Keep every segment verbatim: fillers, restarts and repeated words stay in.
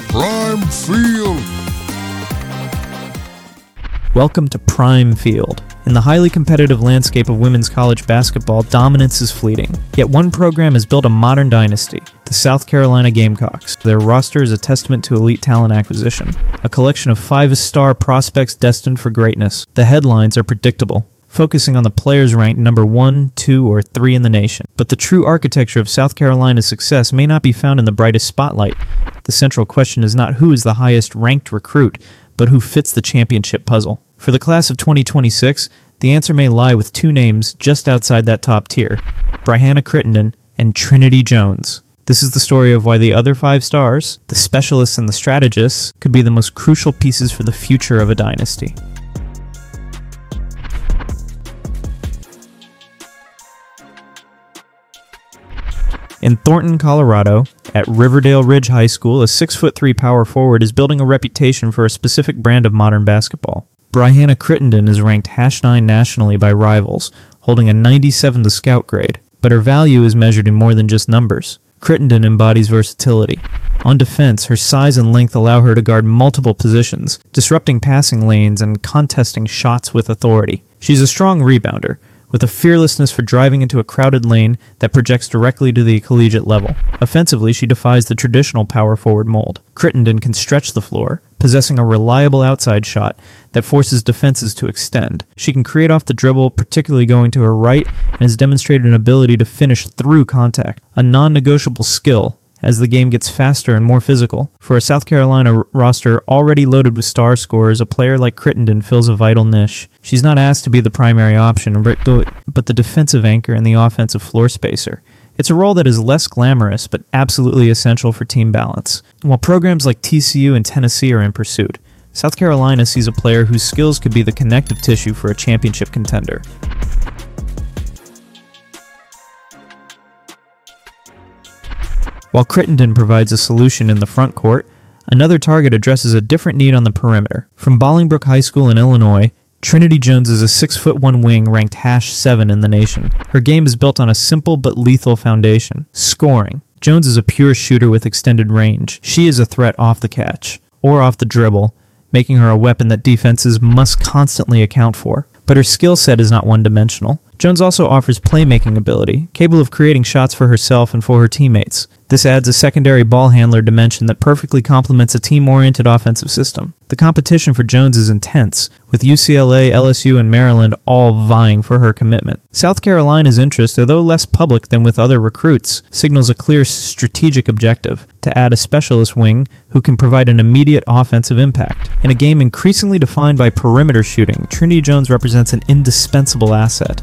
Prime Field. Welcome to Prime Field. In the highly competitive landscape of women's college basketball, dominance is fleeting. Yet one program has built a modern dynasty, the South Carolina Gamecocks. Their roster is a testament to elite talent acquisition, a collection of five-star prospects destined for greatness. The headlines are predictable, focusing on the players ranked number one, two, or three in the nation. But the true architecture of South Carolina's success may not be found in the brightest spotlight. The central question is not who is the highest ranked recruit, but who fits the championship puzzle. For the class of twenty twenty-six, the answer may lie with two names just outside that top tier, Brianna Crittenden and Trinity Jones. This is the story of why the other five stars, the specialists and the strategists, could be the most crucial pieces for the future of a dynasty. In Thornton, Colorado, at Riverdale Ridge High School, a six foot three power forward is building a reputation for a specific brand of modern basketball. Brianna Crittenden is ranked hash nine nationally by Rivals, holding a ninety-seven to scout grade, but her value is measured in more than just numbers. Crittenden embodies versatility. On defense, her size and length allow her to guard multiple positions, disrupting passing lanes and contesting shots with authority. She's a strong rebounder, with a fearlessness for driving into a crowded lane that projects directly to the collegiate level. Offensively, she defies the traditional power forward mold. Crittenden can stretch the floor, possessing a reliable outside shot that forces defenses to extend. She can create off the dribble, particularly going to her right, and has demonstrated an ability to finish through contact, a non-negotiable skill as the game gets faster and more physical. For a South Carolina r- roster already loaded with star scorers, a player like Crittenden fills a vital niche. She's not asked to be the primary option, but the defensive anchor and the offensive floor spacer. It's a role that is less glamorous, but absolutely essential for team balance. While programs like T C U and Tennessee are in pursuit, South Carolina sees a player whose skills could be the connective tissue for a championship contender. While Crittenden provides a solution in the front court, another target addresses a different need on the perimeter. From Bolingbrook High School in Illinois, Trinity Jones is a six foot one wing ranked hash seven in the nation. Her game is built on a simple but lethal foundation: scoring. Jones is a pure shooter with extended range. She is a threat off the catch, or off the dribble, making her a weapon that defenses must constantly account for. But her skill set is not one-dimensional. Jones also offers playmaking ability, capable of creating shots for herself and for her teammates. This adds a secondary ball handler dimension that perfectly complements a team-oriented offensive system. The competition for Jones is intense, with U C L A, L S U, and Maryland all vying for her commitment. South Carolina's interest, although less public than with other recruits, signals a clear strategic objective: to add a specialist wing who can provide an immediate offensive impact. In a game increasingly defined by perimeter shooting, Trinity Jones represents an indispensable asset.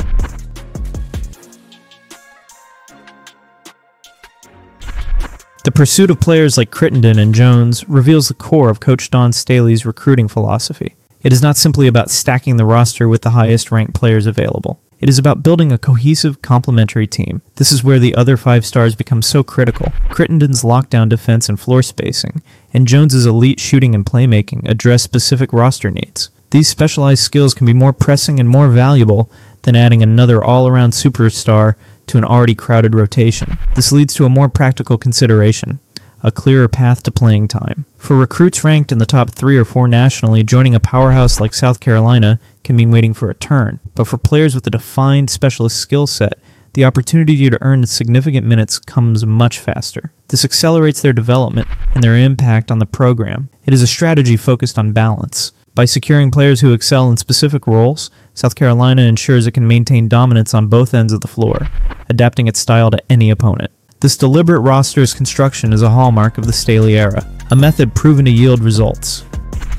The pursuit of players like Crittenden and Jones reveals the core of Coach Dawn Staley's recruiting philosophy. It is not simply about stacking the roster with the highest-ranked players available. It is about building a cohesive, complementary team. This is where the other five stars become so critical. Crittenden's lockdown defense and floor spacing, and Jones's elite shooting and playmaking address specific roster needs. These specialized skills can be more pressing and more valuable than adding another all-around superstar to an already crowded rotation. This leads to a more practical consideration: a clearer path to playing time. For recruits ranked in the top three or four nationally, joining a powerhouse like South Carolina can mean waiting for a turn. But for players with a defined specialist skill set, the opportunity to earn significant minutes comes much faster. This accelerates their development and their impact on the program. It is a strategy focused on balance. By securing players who excel in specific roles, South Carolina ensures it can maintain dominance on both ends of the floor, adapting its style to any opponent. This deliberate roster's construction is a hallmark of the Staley era, a method proven to yield results.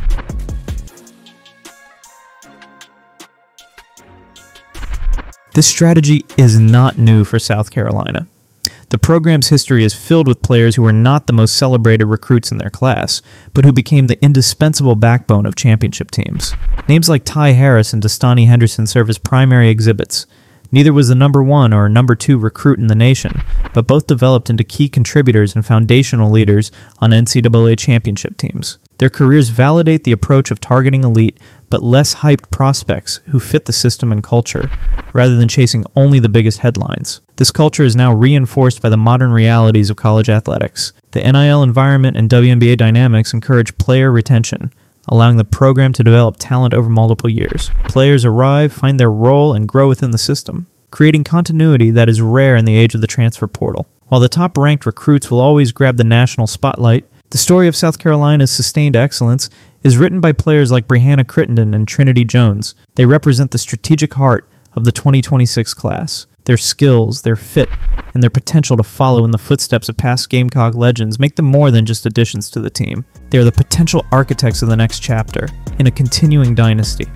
This strategy is not new for South Carolina. The program's history is filled with players who were not the most celebrated recruits in their class, but who became the indispensable backbone of championship teams. Names like Ty Harris and Destany Henderson serve as primary exhibits. Neither was the number one or number two recruit in the nation, but both developed into key contributors and foundational leaders on N C double A championship teams. Their careers validate the approach of targeting elite but less hyped prospects who fit the system and culture, rather than chasing only the biggest headlines. This culture is now reinforced by the modern realities of college athletics. The N I L environment and W N B A dynamics encourage player retention, allowing the program to develop talent over multiple years. Players arrive, find their role, and grow within the system, creating continuity that is rare in the age of the transfer portal. While the top-ranked recruits will always grab the national spotlight, the story of South Carolina's sustained excellence is written by players like Brianna Crittenden and Trinity Jones. They represent the strategic heart of the twenty twenty-six class. Their skills, their fit, and their potential to follow in the footsteps of past Gamecock legends make them more than just additions to the team. They are the potential architects of the next chapter in a continuing dynasty.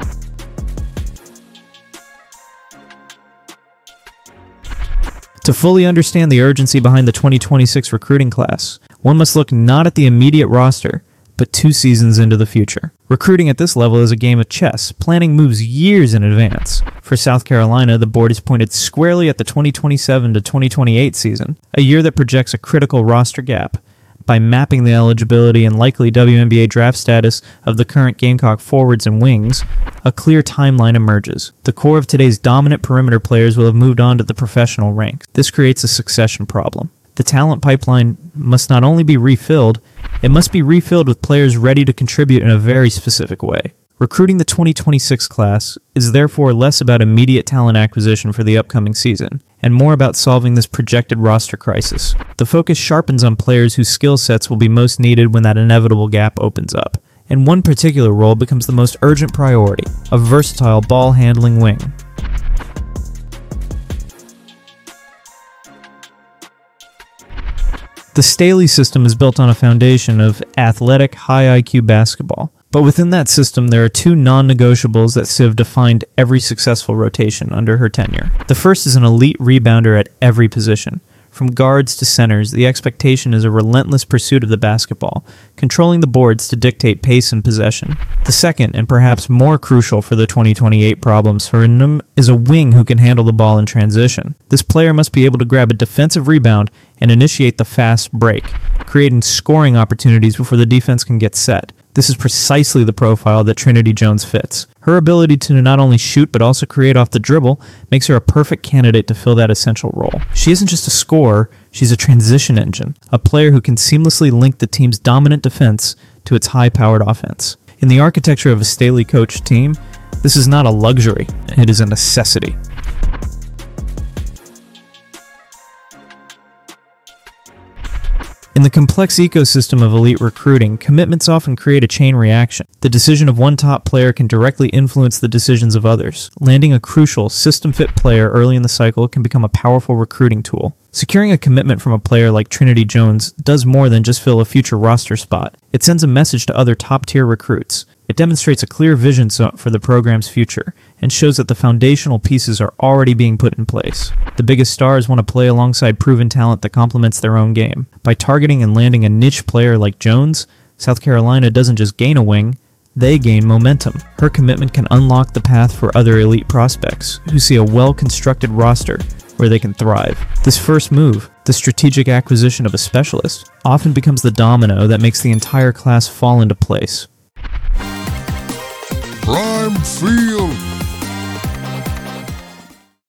To fully understand the urgency behind the twenty twenty-six recruiting class, one must look not at the immediate roster, but two seasons into the future. Recruiting at this level is a game of chess, planning moves years in advance. For South Carolina, the board is pointed squarely at the twenty twenty-seven to twenty twenty-eight season, a year that projects a critical roster gap. By mapping the eligibility and likely W N B A draft status of the current Gamecock forwards and wings, a clear timeline emerges. The core of today's dominant perimeter players will have moved on to the professional ranks. This creates a succession problem. The talent pipeline must not only be refilled, it must be refilled with players ready to contribute in a very specific way. Recruiting the twenty twenty-six class is therefore less about immediate talent acquisition for the upcoming season, and more about solving this projected roster crisis. The focus sharpens on players whose skill sets will be most needed when that inevitable gap opens up, and one particular role becomes the most urgent priority: a versatile ball-handling wing. The Staley system is built on a foundation of athletic, high I Q basketball. But within that system, there are two non-negotiables that Civ defined every successful rotation under her tenure. The first is an elite rebounder at every position. From guards to centers, the expectation is a relentless pursuit of the basketball, controlling the boards to dictate pace and possession. The second, and perhaps more crucial for the twenty twenty-eight problems for N M, is a wing who can handle the ball in transition. This player must be able to grab a defensive rebound and initiate the fast break, creating scoring opportunities before the defense can get set. This is precisely the profile that Trinity Jones fits. Her ability to not only shoot but also create off the dribble makes her a perfect candidate to fill that essential role. She isn't just a scorer, she's a transition engine, a player who can seamlessly link the team's dominant defense to its high-powered offense. In the architecture of a Staley-coached team, this is not a luxury, it is a necessity. In the complex ecosystem of elite recruiting, commitments often create a chain reaction. The decision of one top player can directly influence the decisions of others. Landing a crucial, system-fit player early in the cycle can become a powerful recruiting tool. Securing a commitment from a player like Trinity Jones does more than just fill a future roster spot. It sends a message to other top-tier recruits. It demonstrates a clear vision for the program's future, and shows that the foundational pieces are already being put in place. The biggest stars want to play alongside proven talent that complements their own game. By targeting and landing a niche player like Jones, South Carolina doesn't just gain a wing, they gain momentum. Her commitment can unlock the path for other elite prospects, who see a well-constructed roster where they can thrive. This first move, the strategic acquisition of a specialist, often becomes the domino that makes the entire class fall into place. Prime Field